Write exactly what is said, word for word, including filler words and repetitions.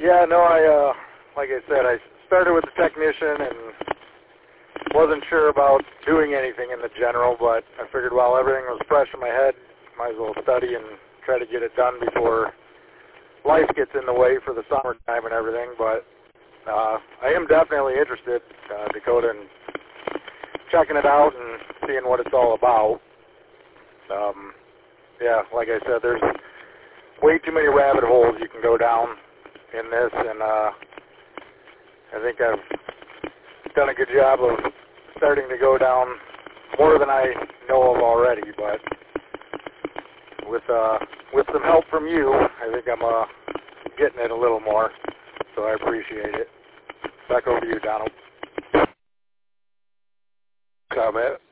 Yeah, no, I, uh, like I said, I started with the technician and wasn't sure about doing anything in the general, but I figured while everything was fresh in my head, might as well study and try to get it done before life gets in the way for the summertime and everything. But uh, I am definitely interested, uh, Dakota, in checking it out and seeing what it's all about. Um, yeah, like I said, there's way too many rabbit holes you can go down in this, and uh, I think I've done a good job of starting to go down more than I know of already. But with uh, with some help from you, I think I'm uh, getting it a little more. So I appreciate it. Back over to you, Donald. Comment.